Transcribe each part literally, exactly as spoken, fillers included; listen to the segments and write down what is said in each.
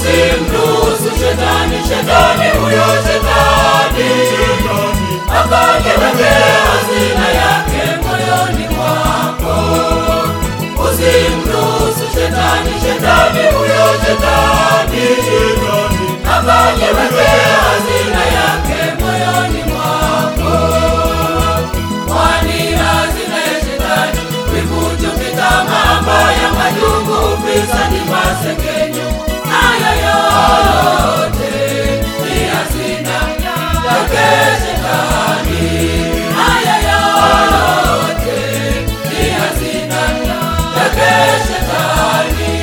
Usimruhusu shetani, shetani huyo shetani, akajiwekea hazina yake moyoni mwako. Usimruhusu shetani, shetani huyo shetani, akajiwekea hazina yake moyoni mwako. Kwani hazina ya shetani, wivu, chuki, tamaa mbaya, majungu, ufisadi, masengenyo, haya yote ni hazina yake shetani. Haya yote ni hazina yake shetani.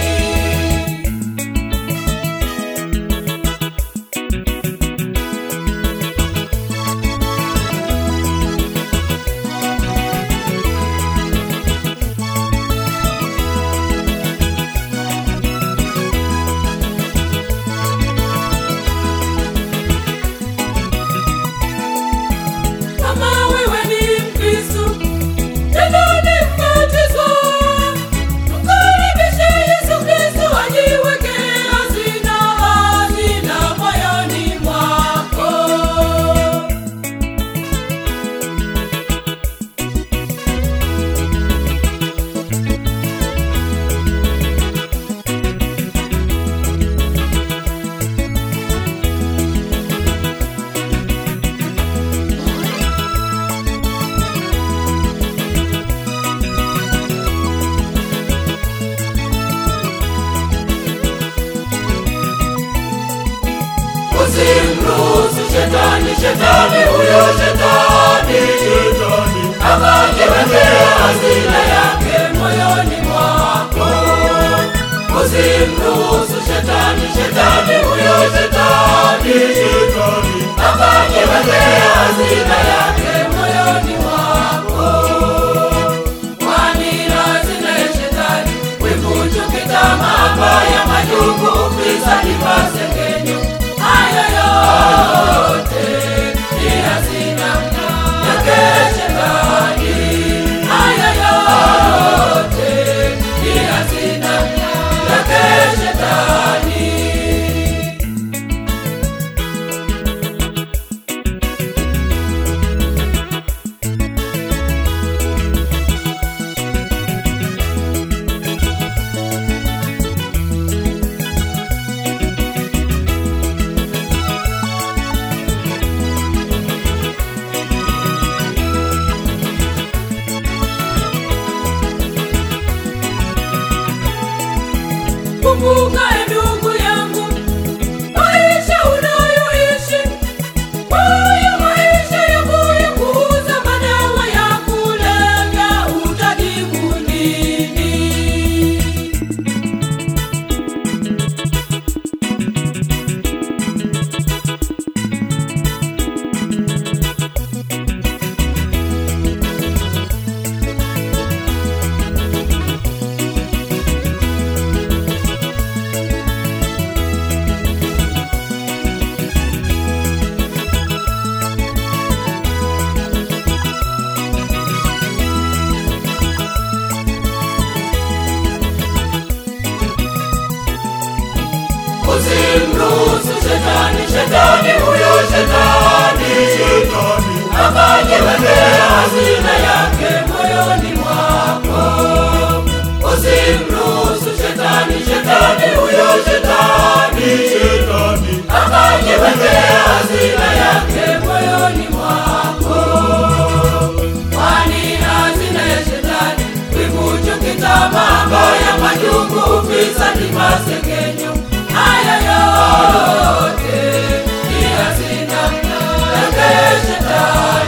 Kama wewe ni Mkristo, tena ni mbatizo, mkaribishe Yesu Kristo ajiweke hazina, hazina moyoni mwako. Usimruhusu shetani, shetani huyo shetani, akajiwekea hazina yake moyoni mwako. Usimruhusu shetani, shetani huyo shetani, akajiwekea hazina yake moyoni mwako. Kwani hazina ya shetani, wivu, chuki, tamaa mbaya, majungu, ufisadi, masengenyo, haya yote ni hazina yake shetani. Haya yote ni hazina yake shetani. Kumbuka ndugu yangu, maisha unayoishi, haya maisha ya kuuza madawa ya kulevya, utajibu nini? Usimruhusu shetani, shetani huyo shetani, akajiwekea hazina yake moyoni mwako. Usimruhusu shetani, shetani huyo shetani, akajiwekea hazina yake moyoni mwako. Kwani hazina ya shetani, wivu, chuki, tamaa mbaya, majungu, ufisadi, masengenyo, haya yote ni hazina yake shetani.